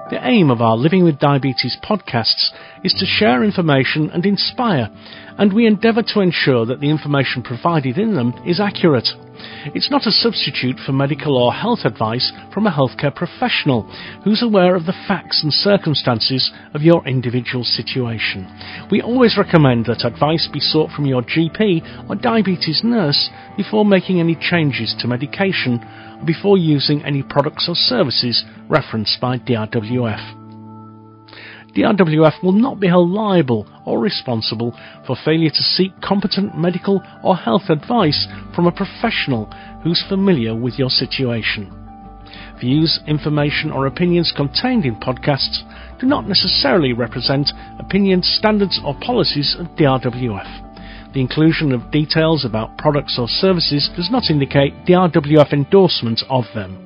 The aim of our Living with Diabetes podcasts is to share information and inspire, and we endeavour to ensure that the information provided in them is accurate. It's not a substitute for medical or health advice from a healthcare professional who's aware of the facts and circumstances of your individual situation. We always recommend that advice be sought from your GP or diabetes nurse before making any changes to medication or before using any products or services referenced by DRWF. DRWF will not be held liable or responsible for failure to seek competent medical or health advice from a professional who's familiar with your situation. Views, information or opinions contained in podcasts do not necessarily represent opinions, standards or policies of DRWF. The inclusion of details about products or services does not indicate DRWF endorsement of them.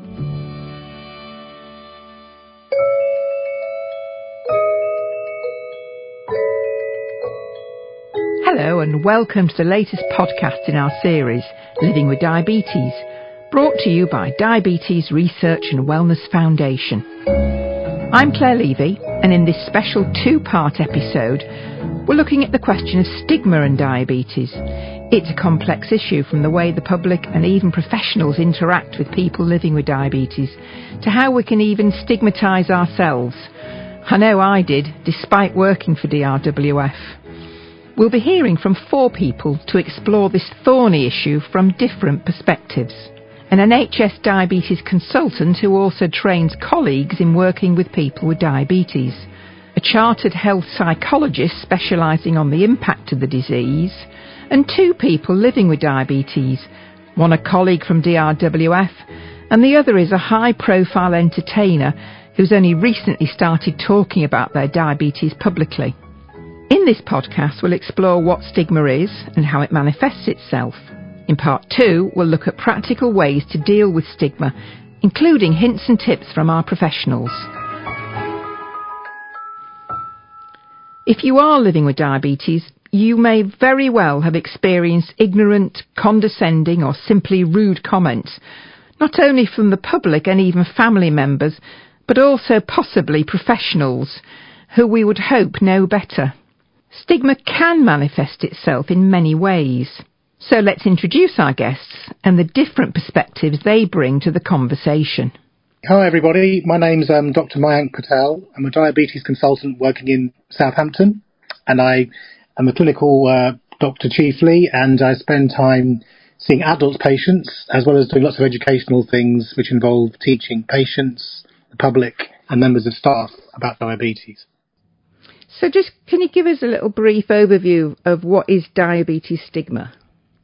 Hello and welcome to the latest podcast in our series, Living with Diabetes, brought to you by Diabetes Research and Wellness Foundation. I'm Claire Levy, and in this special two-part episode, we're looking at the question of stigma and diabetes. It's a complex issue, from the way the public and even professionals interact with people living with diabetes, to how we can even stigmatise ourselves. I know I did, despite working for DRWF. We'll be hearing from four people to explore this thorny issue from different perspectives. An NHS diabetes consultant who also trains colleagues in working with people with diabetes. A chartered health psychologist specialising on the impact of the disease. And two people living with diabetes. One a colleague from DRWF and the other is a high-profile entertainer who's only recently started talking about their diabetes publicly. In this podcast, we'll explore what stigma is and how it manifests itself. In part 2, we'll look at practical ways to deal with stigma, including hints and tips from our professionals. If you are living with diabetes, you may very well have experienced ignorant, condescending or simply rude comments, not only from the public and even family members, but also possibly professionals who we would hope know better. Stigma can manifest itself in many ways. So let's introduce our guests and the different perspectives they bring to the conversation. Hi everybody, my name's Dr. Mayank Patel. I'm a diabetes consultant working in Southampton, and I am a clinical doctor chiefly, and I spend time seeing adult patients as well as doing lots of educational things which involve teaching patients, the public and members of staff about diabetes. So just can you give us a little brief overview of what is diabetes stigma?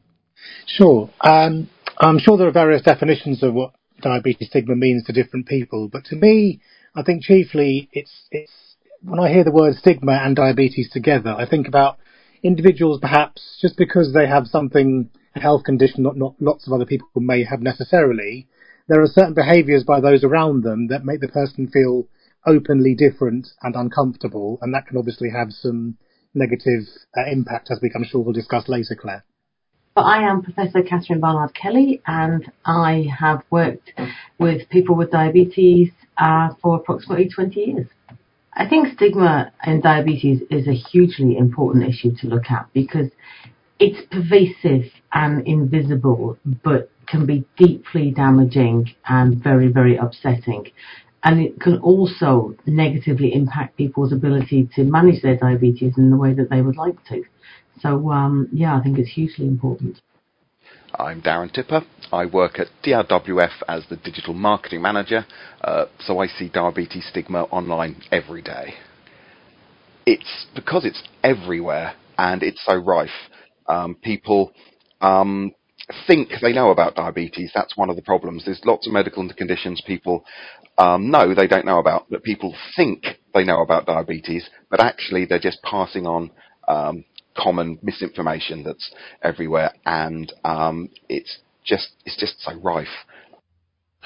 Sure. I'm sure there are various definitions of what diabetes stigma means to different people, but to me, I think chiefly it's when I hear the word stigma and diabetes together, I think about individuals perhaps just because they have something, a health condition not lots of other people may have necessarily, there are certain behaviours by those around them that make the person feel openly different and uncomfortable, and that can obviously have some negative impact, as I'm sure we'll discuss later, Claire. I am Professor Catherine Barnard-Kelly, and I have worked with people with diabetes for approximately 20 years. I think stigma in diabetes is a hugely important issue to look at because it's pervasive and invisible, but can be deeply damaging and very, very upsetting. And it can also negatively impact people's ability to manage their diabetes in the way that they would like to. So, I think it's hugely important. I'm Darren Tipper. I work at DRWF as the Digital Marketing Manager, so I see diabetes stigma online every day. It's because it's everywhere and it's so rife. People think they know about diabetes. That's one of the problems. There's lots of medical conditions people know they don't know about, but people think they know about diabetes, but actually they're just passing on common misinformation that's everywhere, and it's just so rife.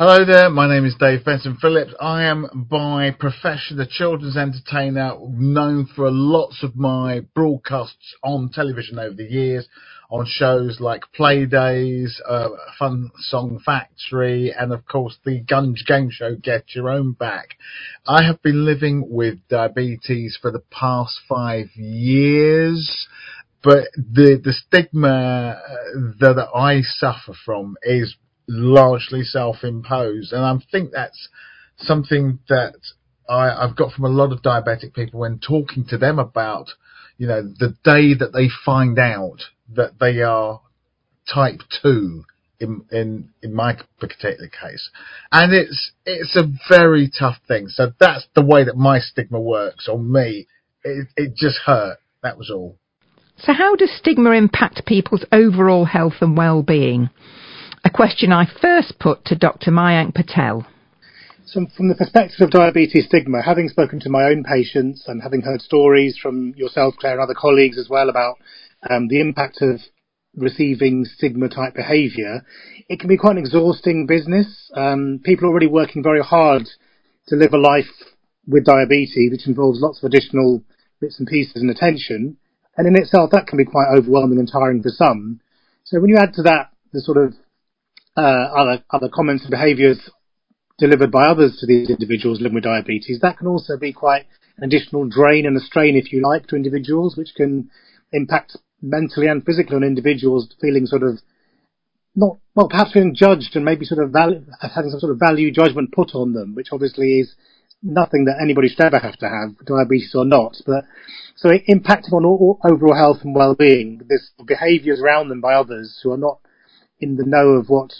Hello there, my name is Dave Benson Phillips. I am by profession a children's entertainer, known for lots of my broadcasts on television over the years, on shows like Playdays, Fun Song Factory, and of course the Gunge game show Get Your Own Back. I have been living with diabetes for the past 5 years, but the stigma that I suffer from is largely self-imposed, and I think that's something that I've got from a lot of diabetic people when talking to them about, the day that they find out that they are type 2 in my particular case, and it's a very tough thing. So that's the way that my stigma works on me. It just hurt. That was all. So how does stigma impact people's overall health and well-being? A question I first put to Dr. Mayank Patel. So from the perspective of diabetes stigma, having spoken to my own patients and having heard stories from yourself, Claire, and other colleagues as well about the impact of receiving stigma-type behaviour, it can be quite an exhausting business. People are already working very hard to live a life with diabetes, which involves lots of additional bits and pieces and attention. And in itself, that can be quite overwhelming and tiring for some. So when you add to that the sort of other comments and behaviours delivered by others to these individuals living with diabetes, that can also be quite an additional drain and a strain, if you like, to individuals, which can impact mentally and physically on individuals feeling sort of perhaps feeling judged and maybe sort of having some sort of value judgment put on them, which obviously is nothing that anybody should ever have to have, diabetes or not. But so it impacting on overall health and well-being, this behaviours around them by others who are not in the know of what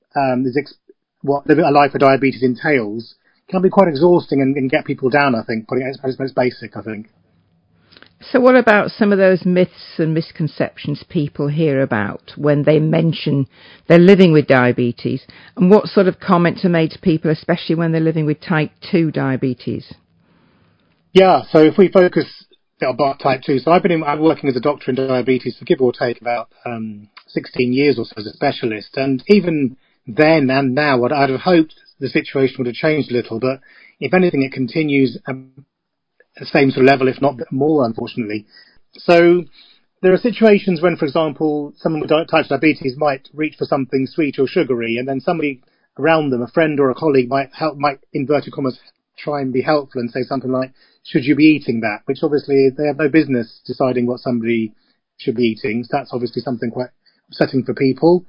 living a life with diabetes entails, can be quite exhausting and get people down, I think, putting it as most basic, I think. So what about some of those myths and misconceptions people hear about when they mention they're living with diabetes, and what sort of comments are made to people, especially when they're living with type 2 diabetes? Yeah, so if we focus about type 2, so I'm working as a doctor in diabetes for give or take about 16 years or so as a specialist, and even then and now I'd have hoped the situation would have changed a little, but if anything it continues at the same sort of level, if not more, unfortunately. So there are situations when, for example, someone with type 2 diabetes might reach for something sweet or sugary, and then somebody around them, a friend or a colleague, might inverted commas, try and be helpful and say something like, should you be eating that? Which obviously they have no business deciding what somebody should be eating. So that's obviously something quite upsetting for people.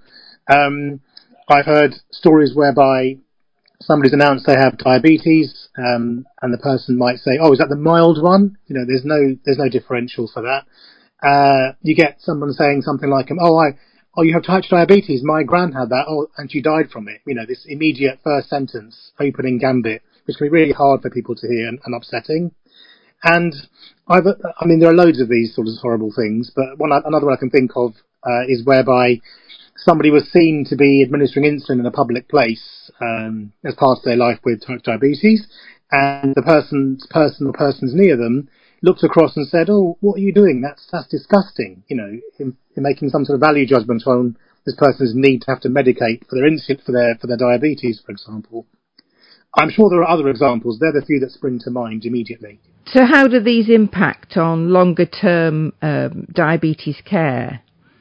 I've heard stories whereby somebody's announced they have diabetes, and the person might say, "Oh, is that the mild one?" There's no differential for that. You get someone saying something like, "Oh, you have type 2 diabetes. My gran had that. Oh, and she died from it." This immediate first sentence, opening gambit, which can be really hard for people to hear and upsetting. And there are loads of these sort of horrible things, but another one I can think of is whereby somebody was seen to be administering insulin in a public place as part of their life with type 2 diabetes, and the persons near them looked across and said, "Oh, what are you doing? That's disgusting." In making some sort of value judgment on this person's need to have to medicate for their insulin for their diabetes, for example. I'm sure there are other examples. They're the few that spring to mind immediately. So how do these impact on longer-term diabetes care?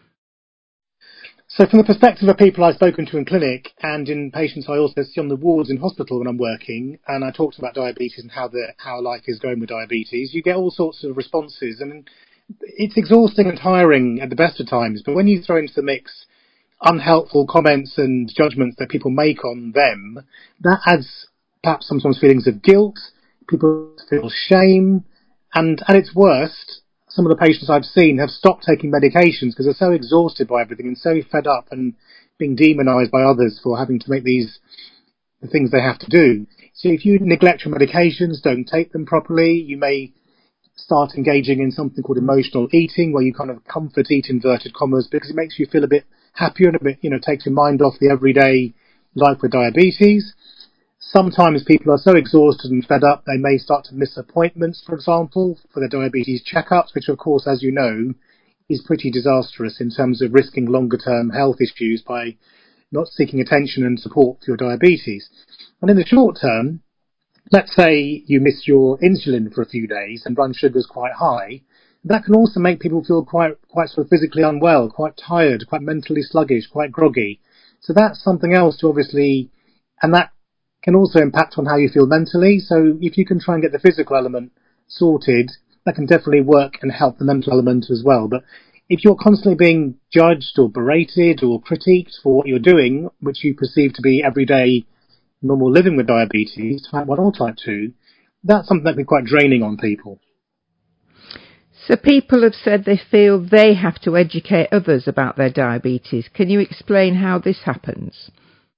So from the perspective of people I've spoken to in clinic and in patients I also see on the wards in hospital when I'm working, and I talked about diabetes and how life is going with diabetes, you get all sorts of responses, and it's exhausting and tiring at the best of times. But when you throw into the mix unhelpful comments and judgments that people make on them, that adds perhaps sometimes feelings of guilt. People feel shame, and at its worst, some of the patients I've seen have stopped taking medications because they're so exhausted by everything and so fed up and being demonised by others for having to make the things they have to do. So if you neglect your medications, don't take them properly, you may start engaging in something called emotional eating, where you kind of comfort eat, inverted commas, because it makes you feel a bit happier and a bit, takes your mind off the everyday life with diabetes. Sometimes people are so exhausted and fed up, they may start to miss appointments, for example, for their diabetes checkups, which of course, as you know, is pretty disastrous in terms of risking longer term health issues by not seeking attention and support for your diabetes. And in the short term, let's say you miss your insulin for a few days and blood sugar is quite high. That can also make people feel quite sort of physically unwell, quite tired, quite mentally sluggish, quite groggy. So that's something else to obviously, and that can also impact on how you feel mentally. So if you can try and get the physical element sorted, that can definitely work and help the mental element as well. But if you're constantly being judged or berated or critiqued for what you're doing, which you perceive to be everyday normal living with diabetes, type 1 or type 2, that's something that can be quite draining on people. So people have said they feel they have to educate others about their diabetes. Can you explain how this happens?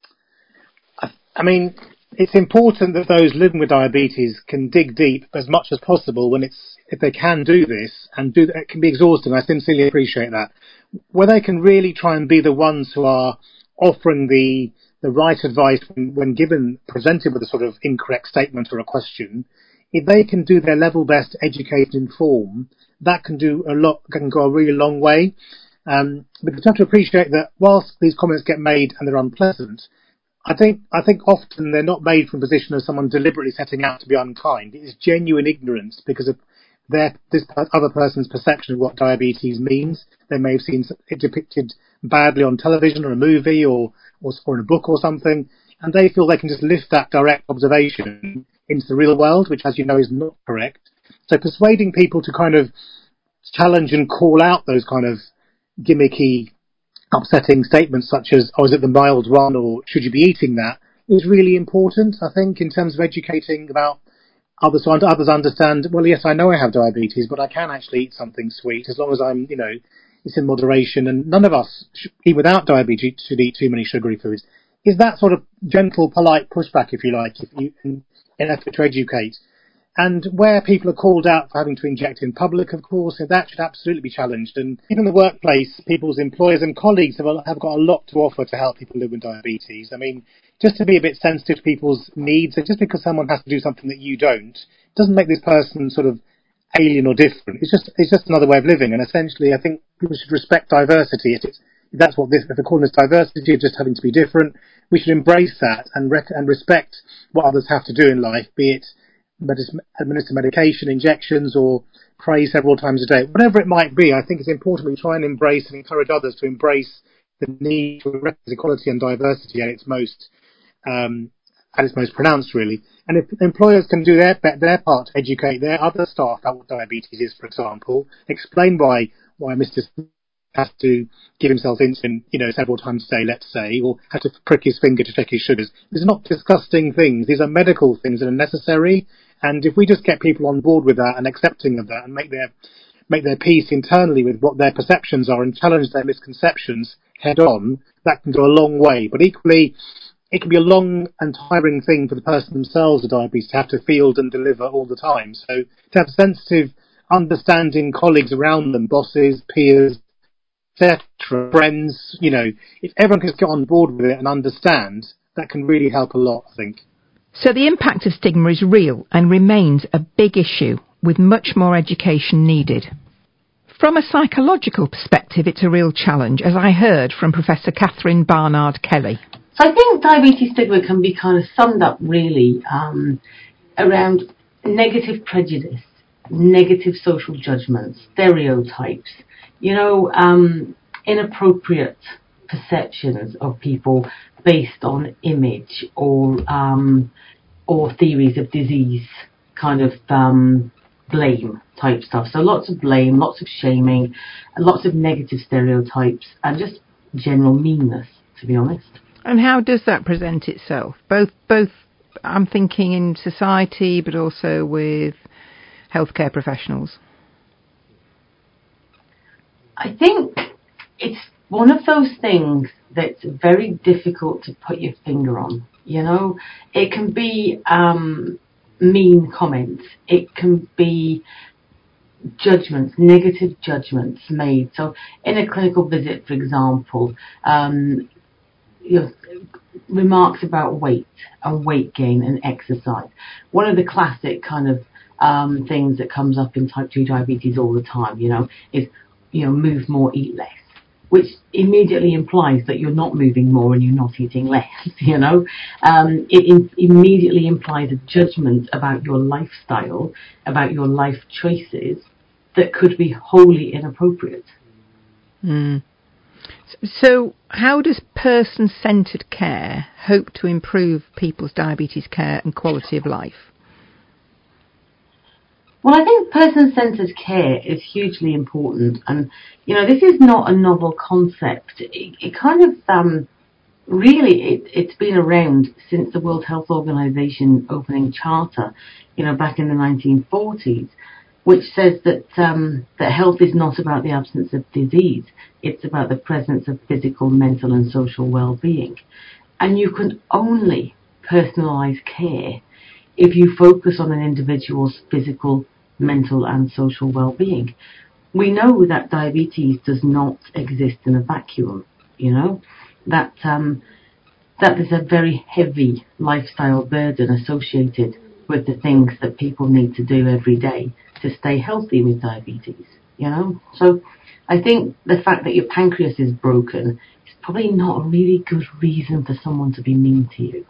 I mean, it's important that those living with diabetes can dig deep as much as possible if they can do this, and it can be exhausting. I sincerely appreciate that. Where they can really try and be the ones who are offering the right advice when presented with a sort of incorrect statement or a question, if they can do their level best to educate and inform, that can go a really long way. But you have to appreciate that whilst these comments get made and they're unpleasant, I think often they're not made from a position of someone deliberately setting out to be unkind. It is genuine ignorance because of this other person's perception of what diabetes means. They may have seen it depicted badly on television or a movie or in a book or something, and they feel they can just lift that direct observation into the real world, which, as you know, is not correct. So persuading people to kind of challenge and call out those kind of gimmicky, upsetting statements such as, oh, is it the mild one, or should you be eating that, is really important, I think, in terms of educating about others, so others understand, well, yes, I know I have diabetes, but I can actually eat something sweet as long as I'm, it's in moderation, and none of us, even without diabetes, should eat too many sugary foods. Is that sort of gentle, polite pushback, if you like, in effort to educate? And where people are called out for having to inject in public, of course, that should absolutely be challenged. And even in the workplace, people's employers and colleagues have got a lot to offer to help people live with diabetes. I mean, just to be a bit sensitive to people's needs, and just because someone has to do something that you don't, doesn't make this person sort of alien or different. It's just another way of living. And essentially, I think people should respect diversity. If they're calling this diversity of just having to be different, we should embrace that and respect what others have to do in life, be it administer medication, injections, or pray several times a day. Whatever it might be, I think it's important we try and embrace and encourage others to embrace the need for equality and diversity at its most pronounced, really. And if employers can do their part to educate their other staff about what diabetes is, for example, explain why Mr. has to give himself insulin, several times a day, let's say, or has to prick his finger to check his sugars. These are not disgusting things. These are medical things that are necessary. And if we just get people on board with that and accepting of that and make their peace internally with what their perceptions are and challenge their misconceptions head on, that can go a long way. But equally, it can be a long and tiring thing for the person themselves with diabetes to have to field and deliver all the time. So to have sensitive, understanding colleagues around them, bosses, peers, etc., friends, if everyone can get on board with it and understand, that can really help a lot, I think. So the impact of stigma is real and remains a big issue, with much more education needed. From a psychological perspective, it's a real challenge, as I heard from Professor Catherine Barnard-Kelly. So I think diabetes stigma can be kind of summed up really around negative prejudice, negative social judgments, stereotypes, inappropriate perceptions of people based on image or theories of disease, kind of blame type stuff. So lots of blame, lots of shaming, and lots of negative stereotypes, and just general meanness, to be honest. And how does that present itself? Both I'm thinking in society, but also with healthcare professionals. I think it's one of those things that's very difficult to put your finger on. It can be mean comments. It can be judgments, negative judgments made. So in a clinical visit, for example, remarks about weight and weight gain and exercise. One of the classic kind of things that comes up in type 2 diabetes all the time, is, move more, eat less. which immediately implies that you're not moving more and you're not eating less, It immediately implies a judgment about your lifestyle, about your life choices that could be wholly inappropriate. Mm. So how does person-centred care hope to improve people's diabetes care and quality of life? Well, I think person-centred care is hugely important, and this is not a novel concept. It kind of it's been around since the World Health Organization opening charter, back in the 1940s, which says that that health is not about the absence of disease; it's about the presence of physical, mental, and social well-being. And you can only personalise care if you focus on an individual's physical, mental and social well-being. We know that diabetes does not exist in a vacuum, that there's a very heavy lifestyle burden associated with the things that people need to do every day to stay healthy with diabetes, So I think the fact that your pancreas is broken is probably not a really good reason for someone to be mean to you,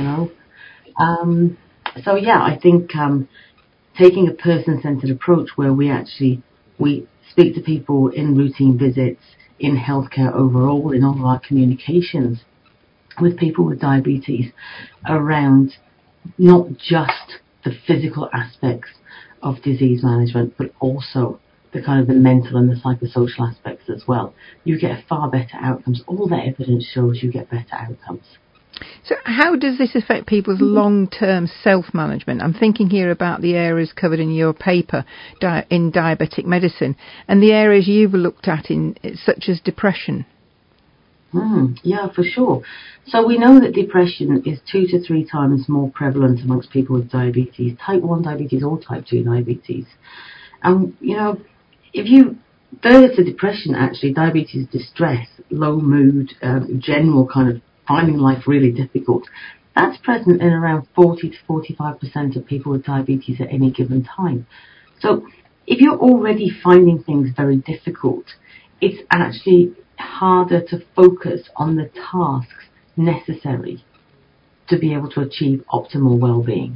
So yeah, I think taking a person-centred approach where we speak to people in routine visits, in healthcare overall, in all of our communications with people with diabetes around not just the physical aspects of disease management, but also the kind of the mental and the psychosocial aspects as well. You get far better outcomes. All the evidence shows you get better outcomes. So how does this affect people's long-term self-management? I'm thinking here about the areas covered in your paper in diabetic medicine and the areas you've looked at such as depression. Yeah, for sure. So we know that depression is 2 to 3 times more prevalent amongst people with diabetes, type 1 diabetes or type 2 diabetes. And, if you further to depression, actually, diabetes distress, low mood, general kind of finding life really difficult, that's present in around 40 to 45% of people with diabetes at any given time. So if you're already finding things very difficult, it's actually harder to focus on the tasks necessary to be able to achieve optimal well-being.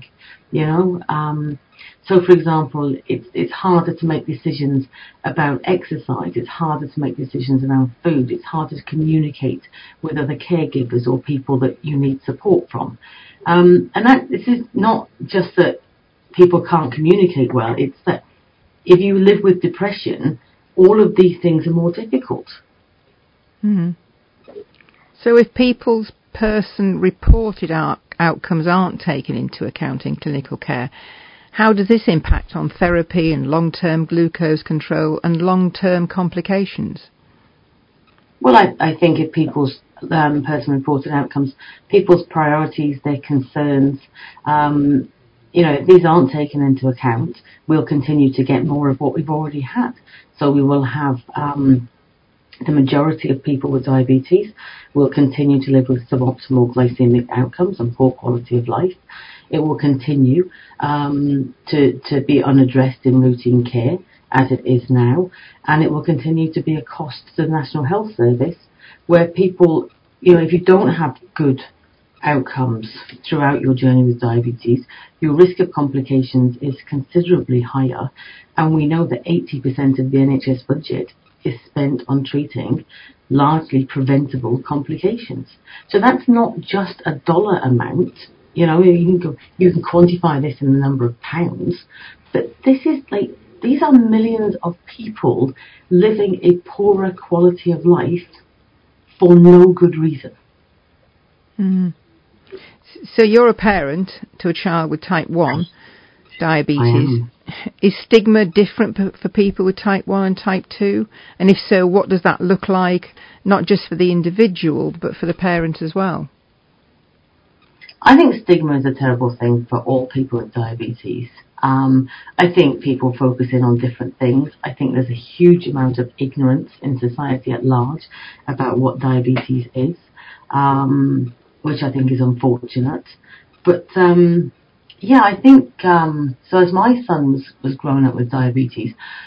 So for example, it's harder to make decisions about exercise, it's harder to make decisions around food, it's harder to communicate with other caregivers or people that you need support from. And this is not just that people can't communicate well, it's that if you live with depression, all of these things are more difficult. Mm-hmm. So if people's person-reported outcomes aren't taken into account in clinical care, how does this impact on therapy and long-term glucose control and long-term complications? Well, I think if people's person-reported outcomes, people's priorities, their concerns, if these aren't taken into account, we'll continue to get more of what we've already had. So we will have the majority of people with diabetes will continue to live with suboptimal glycemic outcomes and poor quality of life. It will continue to be unaddressed in routine care as it is now, and it will continue to be a cost to the National Health Service, where people, if you don't have good outcomes throughout your journey with diabetes, your risk of complications is considerably higher, and we know that 80% of the NHS budget is spent on treating largely preventable complications. So that's not just a dollar amount. You can quantify this in the number of pounds, but these are millions of people living a poorer quality of life for no good reason. Mm. So you're a parent to a child with type 1 diabetes. Is stigma different for people with type 1 and type 2? And if so, what does that look like, not just for the individual, but for the parent as well? I think stigma is a terrible thing for all people with diabetes. I think people focus in on different things. I think there's a huge amount of ignorance in society at large about what diabetes is, which I think is unfortunate. But I think so. As my son was growing up with diabetes,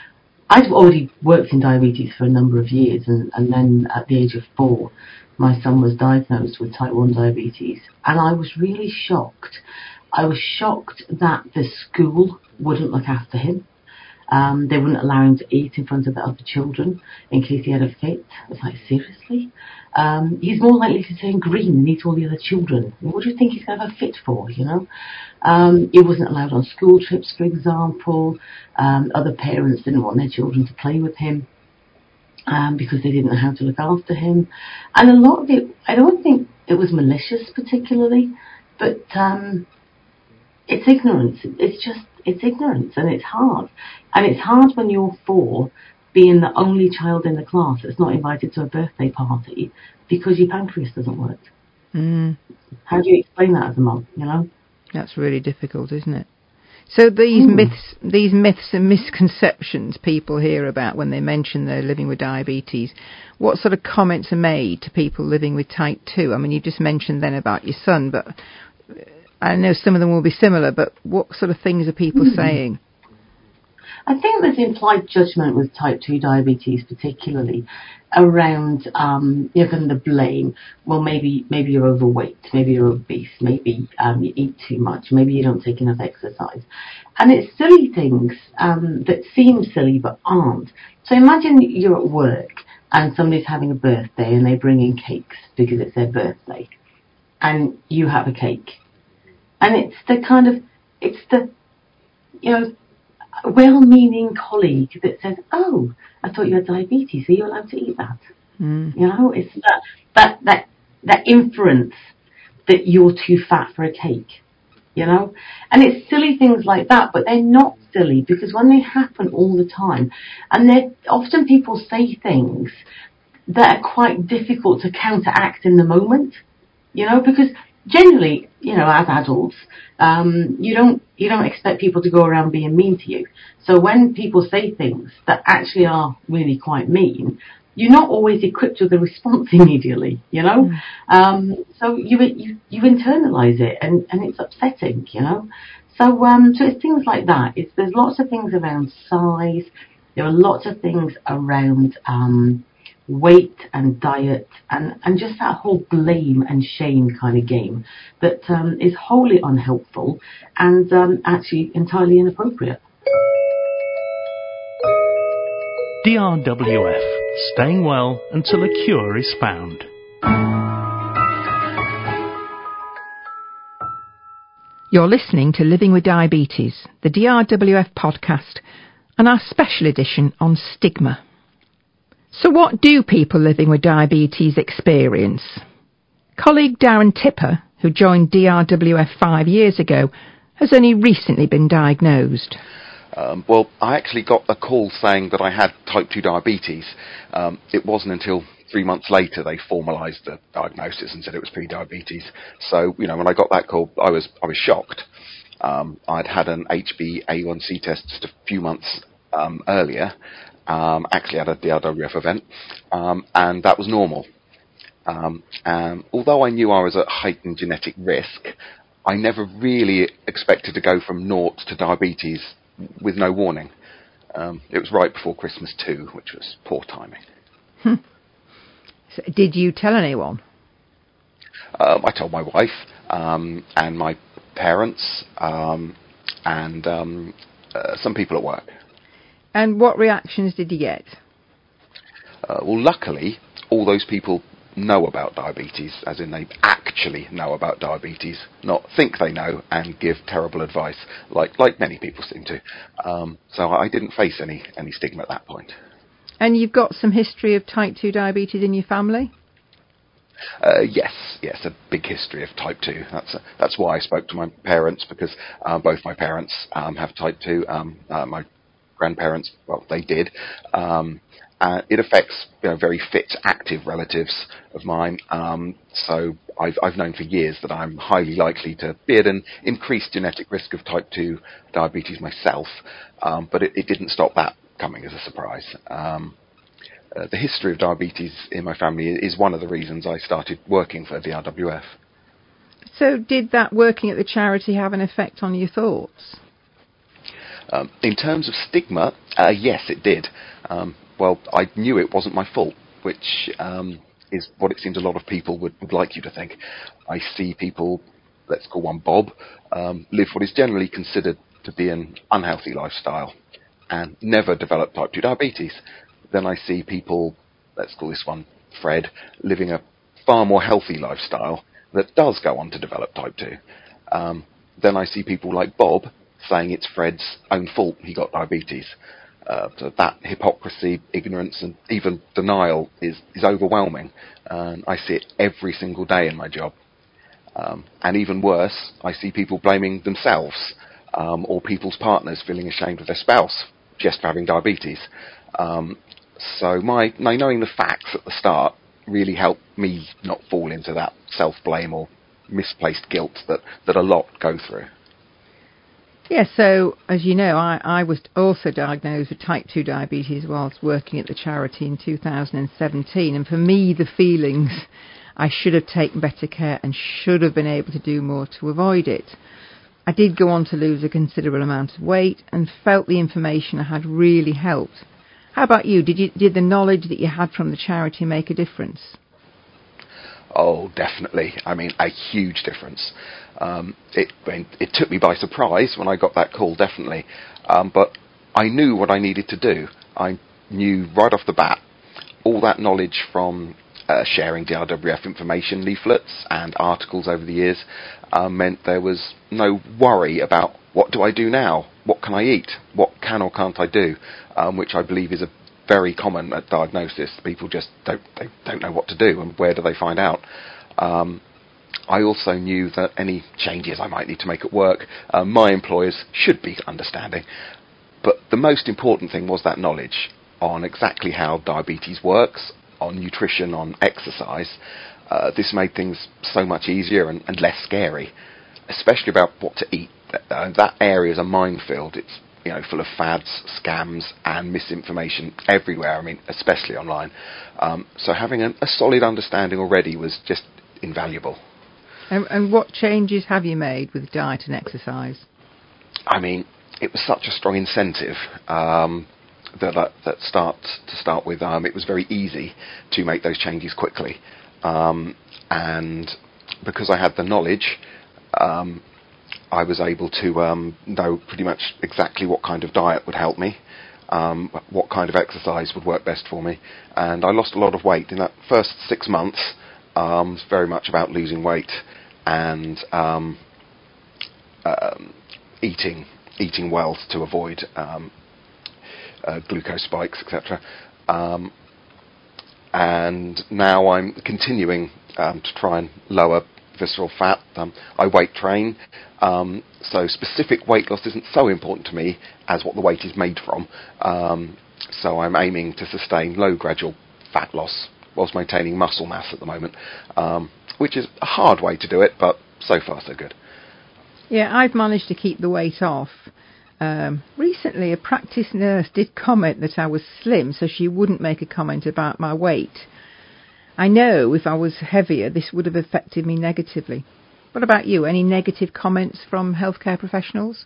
I'd already worked in diabetes for a number of years, and then at the age of 4, my son was diagnosed with type 1 diabetes, and I was really shocked. I was shocked that the school wouldn't look after him. They wouldn't allow him to eat in front of the other children in case he had a fit. I was like, seriously? He's more likely to turn green and eat all the other children. What do you think he's going to have a fit for, you know? He wasn't allowed on school trips, for example. Other parents didn't want their children to play with him because they didn't know how to look after him. And a lot of it, I don't think it was malicious particularly, but it's ignorance. It's ignorance, and it's hard. And it's hard when you're 4, being the only child in the class that's not invited to a birthday party because your pancreas doesn't work. How do you explain that as a mum, you know? That's really difficult, isn't it? So these myths and misconceptions people hear about when they mention they're living with diabetes, what sort of comments are made to people living with type 2? I mean, you just mentioned then about your son, but I know some of them will be similar, but what sort of things are people saying? I think there's implied judgment with type 2 diabetes, particularly around given the blame. Well, maybe you're overweight, maybe you're obese, maybe you eat too much, maybe you don't take enough exercise. And it's silly things that seem silly but aren't. So imagine you're at work and somebody's having a birthday and they bring in cakes because it's their birthday, and you have a cake. And it's the well-meaning colleague that says, "Oh, I thought you had diabetes. Are you allowed to eat that?" You know, it's that inference that you're too fat for a cake. You know, and it's silly things like that, but they're not silly because when they happen all the time, and they're often people say things that are quite difficult to counteract in the moment. You know, because generally, you know, as adults, you don't expect people to go around being mean to you. So when people say things that actually are really quite mean, you're not always equipped with a response immediately, you know. So you internalize it, and it's upsetting, you know. So it's things like that. There's lots of things around size. There are lots of things around weight and diet and just that whole blame and shame kind of game that is wholly unhelpful and actually entirely inappropriate. DRWF, staying well until a cure is found. You're listening to Living with Diabetes, the DRWF podcast, and our special edition on stigma. So what do people living with diabetes experience? Colleague Darren Tipper, who joined DRWF 5 years ago, has only recently been diagnosed. Well, I actually got a call saying that I had type 2 diabetes. It wasn't until 3 months later they formalised the diagnosis and said it was pre-diabetes. So, you know, when I got that call, I was shocked. I'd had an HbA1c test just a few months earlier, actually at a DRWF event, and that was normal. Although I knew I was at heightened genetic risk, I never really expected to go from naught to diabetes with no warning. It was right before Christmas too, which was poor timing. So did you tell anyone? I told my wife and my parents and some people at work. And what reactions did you get? Well, luckily, all those people know about diabetes, as in they actually know about diabetes, not think they know and give terrible advice, like many people seem to. So I didn't face any stigma at that point. And you've got some history of type 2 diabetes in your family? Yes, a big history of type 2. That's why I spoke to my parents, because both my parents have type 2. My grandparents, well, they did. It affects very fit, active relatives of mine. So I've known for years that I'm highly likely to be at an increased genetic risk of type 2 diabetes myself. But it didn't stop that coming as a surprise. The history of diabetes in my family is one of the reasons I started working for DRWF. So did that working at the charity have an effect on your thoughts? In terms of stigma, yes, it did. Well, I knew it wasn't my fault, which is what it seems a lot of people would like you to think. I see people, let's call one Bob, live what is generally considered to be an unhealthy lifestyle and never develop type 2 diabetes. Then I see people, let's call this one Fred, living a far more healthy lifestyle that does go on to develop type 2. Then I see people like Bob saying it's Fred's own fault he got diabetes. So that hypocrisy, ignorance, and even denial is overwhelming. And I see it every single day in my job. And even worse, I see people blaming themselves or people's partners feeling ashamed of their spouse just for having diabetes. So my knowing the facts at the start really helped me not fall into that self-blame or misplaced guilt that a lot go through. Yes, so as you know, I was also diagnosed with type 2 diabetes whilst working at the charity in 2017. And for me, the feelings, I should have taken better care and should have been able to do more to avoid it. I did go on to lose a considerable amount of weight and felt the information I had really helped. How about you? Did the knowledge that you had from the charity make a difference? Oh, definitely. I mean, a huge difference. It took me by surprise when I got that call, definitely. But I knew what I needed to do. I knew right off the bat all that knowledge from sharing DRWF information leaflets and articles over the years meant there was no worry about what do I do now? What can I eat? What can or can't I do? Which I believe is a very common at diagnosis. People just don't know what to do, and where do they find out? I also knew that any changes I might need to make at work, my employers should be understanding. But the most important thing was that knowledge on exactly how diabetes works, on nutrition, on exercise. This made things so much easier and less scary, especially about what to eat. That area is a minefield. It's full of fads, scams, and misinformation everywhere. I mean, especially online. So having a solid understanding already was just invaluable. And what changes have you made with diet and exercise? I mean, it was such a strong incentive to start with. It was very easy to make those changes quickly, and because I had the knowledge, I was able to know pretty much exactly what kind of diet would help me, what kind of exercise would work best for me, and I lost a lot of weight in that first 6 months. It was very much about losing weight and eating well to avoid glucose spikes, etc. And now I'm continuing to try and lower visceral fat. I weight train, so specific weight loss isn't so important to me as what the weight is made from. So I'm aiming to sustain low gradual fat loss whilst maintaining muscle mass at the moment, which is a hard way to do it, but so far so good. Yeah, I've managed to keep the weight off. Recently, a practice nurse did comment that I was slim, so she wouldn't make a comment about my weight. I know if I was heavier, this would have affected me negatively. What about you? Any negative comments from healthcare professionals?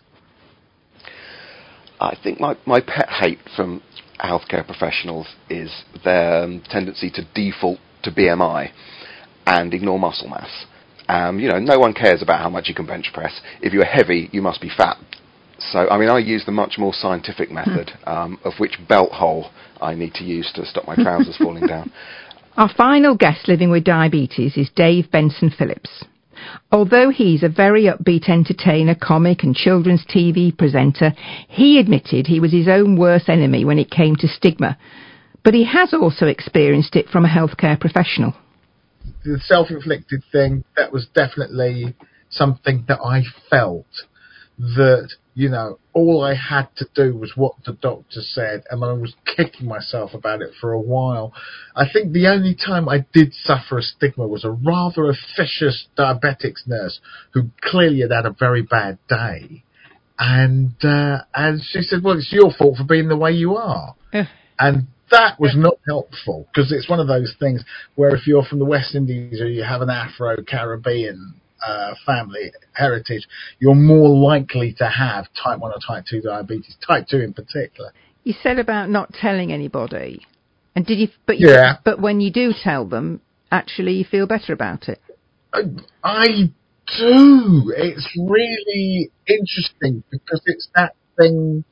I think my pet hate from healthcare professionals is their tendency to default to BMI and ignore muscle mass. No one cares about how much you can bench press. If you're heavy, you must be fat. So, I mean, I use the much more scientific method of which belt hole I need to use to stop my trousers falling down. Our final guest living with diabetes is Dave Benson Phillips. Although he's a very upbeat entertainer, comic and children's TV presenter, he admitted he was his own worst enemy when it came to stigma. But he has also experienced it from a healthcare professional. The self-inflicted thing, that was definitely something that I felt that, all I had to do was what the doctor said, and I was kicking myself about it for a while. I think the only time I did suffer a stigma was a rather officious diabetics nurse who clearly had a very bad day. And she said, well, it's your fault for being the way you are. And that was not helpful, because it's one of those things where if you're from the West Indies or you have an Afro-Caribbean family heritage, you're more likely to have type 1 or type 2 diabetes, type 2 in particular. You said about not telling anybody, and did you? But when you do tell them, actually, you feel better about it. I do. It's really interesting because it's that thing.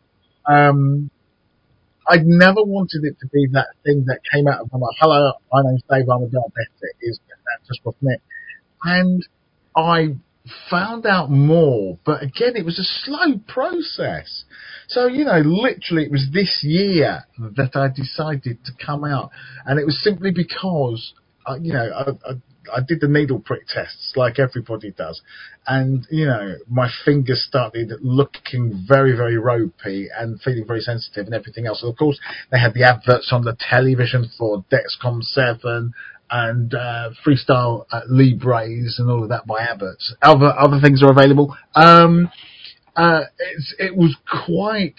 I'd never wanted it to be that thing that came out of my mouth. Hello, my name's Dave, I'm a diabetic. That just wasn't it. And I found out more, but again, it was a slow process. So, literally it was this year that I decided to come out. And it was simply because, I did the needle prick tests like everybody does. And, my fingers started looking very, very ropey and feeling very sensitive and everything else. And of course, they had the adverts on the television for Dexcom 7 and Freestyle Libres and all of that by Abbott. Other things are available. It was quite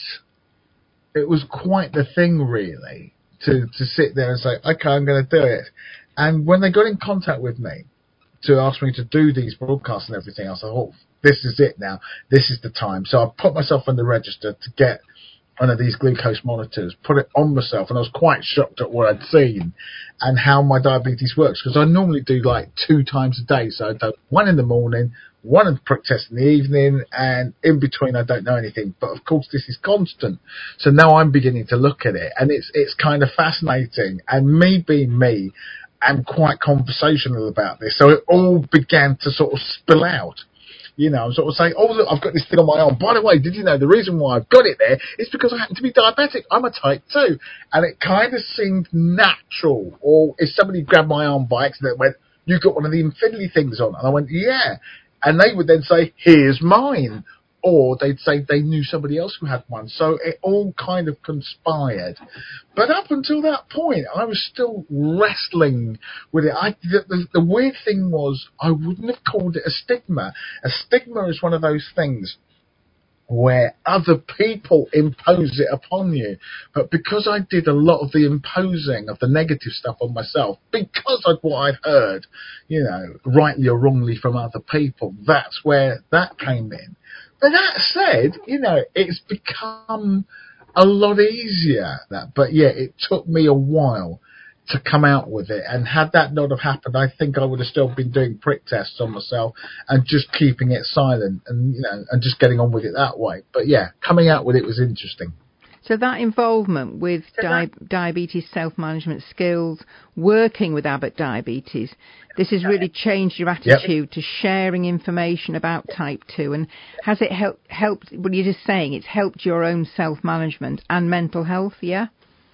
the thing, really, to sit there and say, okay, I'm going to do it. And when they got in contact with me to ask me to do these broadcasts and everything else, I thought, this is it now. This is the time. So I put myself on the register to get one of these glucose monitors, put it on myself, and I was quite shocked at what I'd seen and how my diabetes works, because I normally do like 2 times a day. So I do one in the morning, one of the prick test in the evening, and in between I don't know anything. But of course this is constant. So now I'm beginning to look at it, and it's kind of fascinating. And me being me, I'm quite conversational about this. So it all began to sort of spill out. I'm sort of saying, oh, look, I've got this thing on my arm. By the way, did you know the reason why I've got it there is because I happen to be diabetic. I'm a type 2. And it kind of seemed natural. Or if somebody grabbed my arm by accident and went, you've got one of the infinity things on. And I went, yeah. And they would then say, here's mine. Or they'd say they knew somebody else who had one. So it all kind of conspired. But up until that point, I was still wrestling with it. The weird thing was, I wouldn't have called it a stigma. A stigma is one of those things where other people impose it upon you. But because I did a lot of the imposing of the negative stuff on myself, because of what I'd heard, rightly or wrongly from other people, that's where that came in. But that said, it's become a lot easier. But yeah, it took me a while to come out with it. And had that not have happened, I think I would have still been doing prick tests on myself and just keeping it silent and, and just getting on with it that way. But yeah, coming out with it was interesting. So that involvement with diabetes self-management skills, working with Abbott Diabetes, this has really changed your attitude to sharing information about type 2. And has it helped, what you're just saying, it's helped your own self-management and mental health, yeah?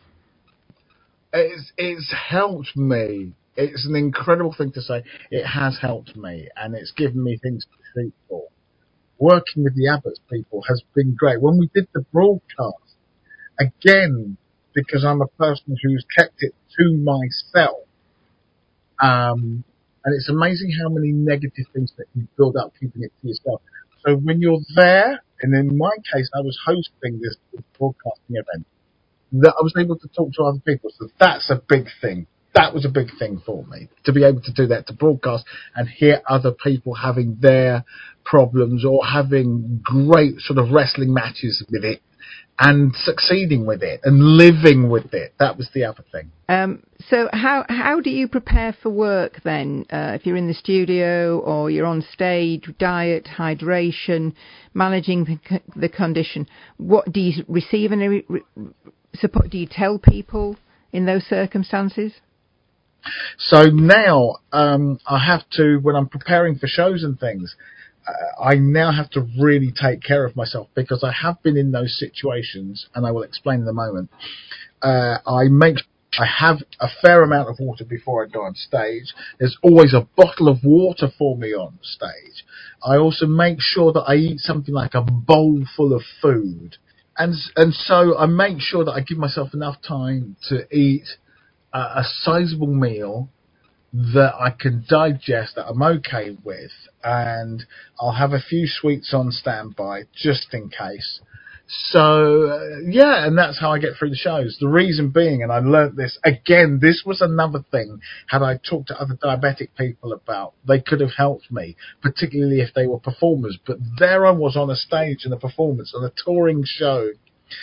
It's helped me. It's an incredible thing to say. It has helped me, and it's given me things to shoot for. Working with the Abbott people has been great. When we did the broadcast, again, because I'm a person who's kept it to myself, and it's amazing how many negative things that you build up keeping it to yourself. So when you're there, and in my case, I was hosting this broadcasting event, that I was able to talk to other people. So that's a big thing. That was a big thing for me, to be able to do that, to broadcast and hear other people having their problems or having great sort of wrestling matches with it and succeeding with it and living with it. That was the other thing. So how do you prepare for work then? If you're in the studio or you're on stage, diet, hydration, managing the condition, what do you receive any support? Do you tell people in those circumstances? So now I have to, when I'm preparing for shows and things, I now have to really take care of myself because I have been in those situations, and I will explain in a moment. I have a fair amount of water before I go on stage. There's always a bottle of water for me on stage. I also make sure that I eat something like a bowl full of food. And so I make sure that I give myself enough time to eat a sizable meal that I can digest, that I'm okay with, and I'll have a few sweets on standby just in case. So, yeah, and that's how I get through the shows. The reason being, and I learnt this, again, this was another thing, had I talked to other diabetic people about, they could have helped me, particularly if they were performers. But there I was on a stage in a performance, on a touring show,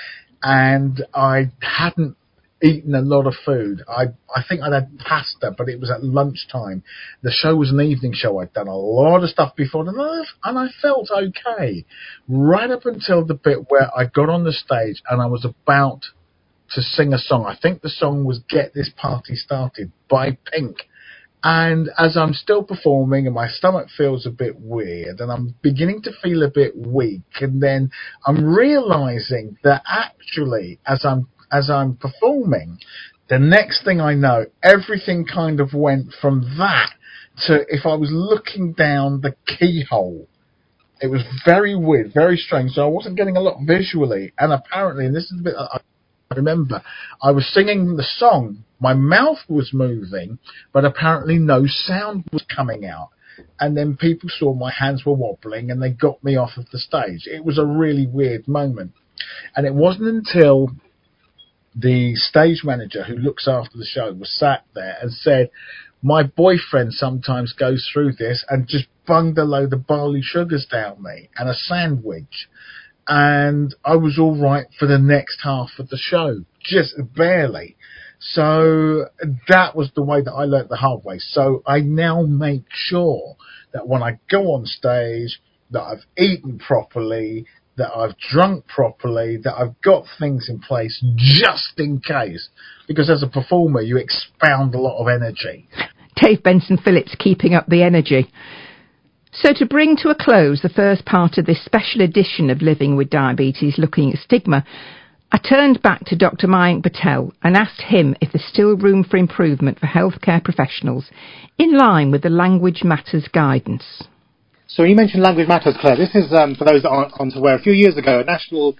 and I hadn't eaten a lot of food. I think I'd had pasta, but it was at lunchtime. The show was an evening show. I'd done a lot of stuff before, and I felt okay. Right up until the bit where I got on the stage and I was about to sing a song. I think the song was Get This Party Started by Pink. And as I'm still performing and my stomach feels a bit weird and I'm beginning to feel a bit weak, and then I'm realizing that actually as I'm performing, the next thing I know, everything kind of went from that to if I was looking down the keyhole. It was very weird, very strange. So I wasn't getting a lot visually. And apparently, and this is the bit I remember, I was singing the song. My mouth was moving, but apparently no sound was coming out. And then people saw my hands were wobbling and they got me off of the stage. It was a really weird moment. And it wasn't until the stage manager who looks after the show was sat there and said, my boyfriend sometimes goes through this, and just bunged a load of barley sugars down me and a sandwich. And I was all right for the next half of the show, just barely. So that was the way that I learnt the hard way. So I now make sure that when I go on stage, that I've eaten properly, that I've drunk properly, that I've got things in place just in case. Because as a performer, you expound a lot of energy. Dave Benson Phillips keeping up the energy. So to bring to a close the first part of this special edition of Living with Diabetes, looking at stigma, I turned back to Dr. Mayank Patel and asked him if there's still room for improvement for healthcare professionals in line with the Language Matters guidance. So you mentioned Language Matters, Claire. This is, for those that aren't aware, a few years ago, a national,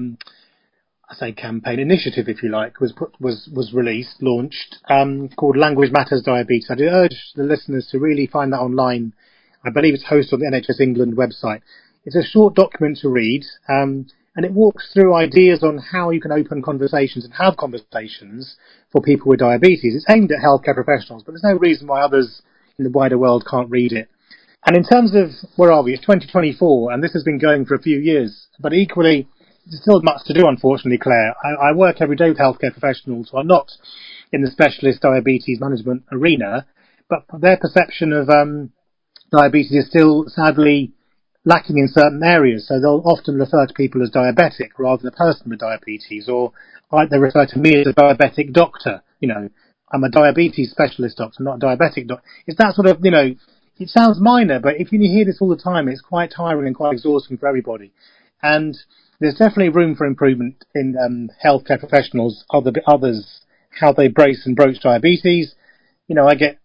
campaign, initiative, if you like, was released, launched, called Language Matters Diabetes. I'd urge the listeners to really find that online. I believe it's hosted on the NHS England website. It's a short document to read, and it walks through ideas on how you can open conversations and have conversations for people with diabetes. It's aimed at healthcare professionals, but there's no reason why others in the wider world can't read it. And in terms of, where are we? It's 2024, and this has been going for a few years. But equally, there's still much to do, unfortunately, Claire. I work every day with healthcare professionals who are not in the specialist diabetes management arena, but their perception of diabetes is still, sadly, lacking in certain areas. So they'll often refer to people as diabetic rather than a person with diabetes, or they refer to me as a diabetic doctor. You know, I'm a diabetes specialist doctor, not a diabetic doctor. It's that sort of, it sounds minor, but if you hear this all the time, it's quite tiring and quite exhausting for everybody. And there's definitely room for improvement in healthcare professionals, others, how they brace and broach diabetes. I get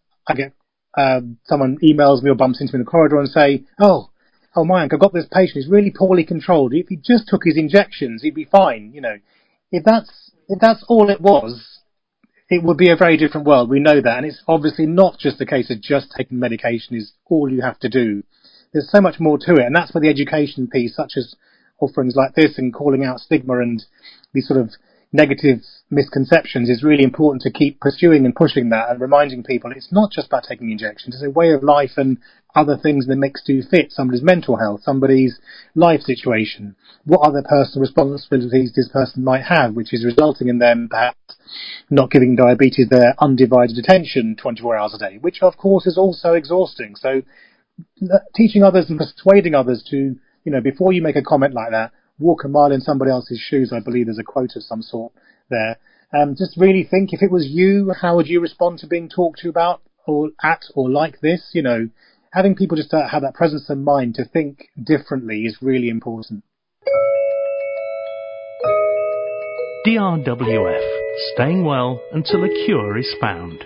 someone emails me or bumps into me in the corridor and say, oh, Mayank, I've got this patient, he's really poorly controlled. If he just took his injections, he'd be fine. If that's all it was, it would be a very different world. We know that. And it's obviously not just the case of just taking medication is all you have to do. There's so much more to it. And that's where the education piece, such as offerings like this and calling out stigma and these sort of negative misconceptions, is really important to keep pursuing and pushing that and reminding people it's not just about taking injections. It's a way of life and other things in the mix do fit. Somebody's mental health, somebody's life situation, what other personal responsibilities this person might have, which is resulting in them perhaps not giving diabetes their undivided attention 24 hours a day, which of course is also exhausting. So teaching others and persuading others to, before you make a comment like that, walk a mile in somebody else's shoes. I believe there's a quote of some sort there. Just really think, if it was you, how would you respond to being talked to about or like this? Having people just have that presence of mind to think differently is really important. DRWF, staying well until a cure is found.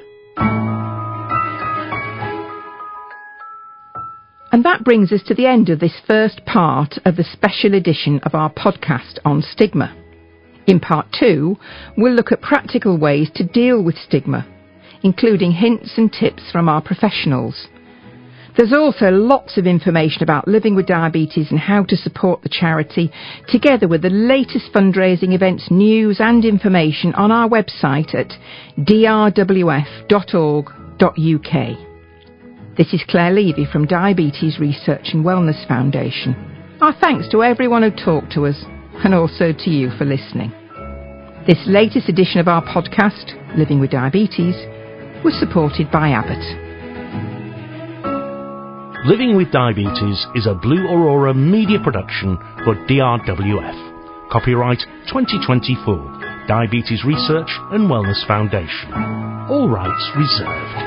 And that brings us to the end of this first part of the special edition of our podcast on stigma. In part 2, we'll look at practical ways to deal with stigma, including hints and tips from our professionals. There's also lots of information about living with diabetes and how to support the charity, together with the latest fundraising events, news and information on our website at drwf.org.uk. This is Claire Levy from Diabetes Research and Wellness Foundation. Our thanks to everyone who talked to us, and also to you for listening. This latest edition of our podcast, Living with Diabetes, was supported by Abbott. Living with Diabetes is a Blue Aurora media production for DRWF. Copyright 2024. Diabetes Research and Wellness Foundation. All rights reserved.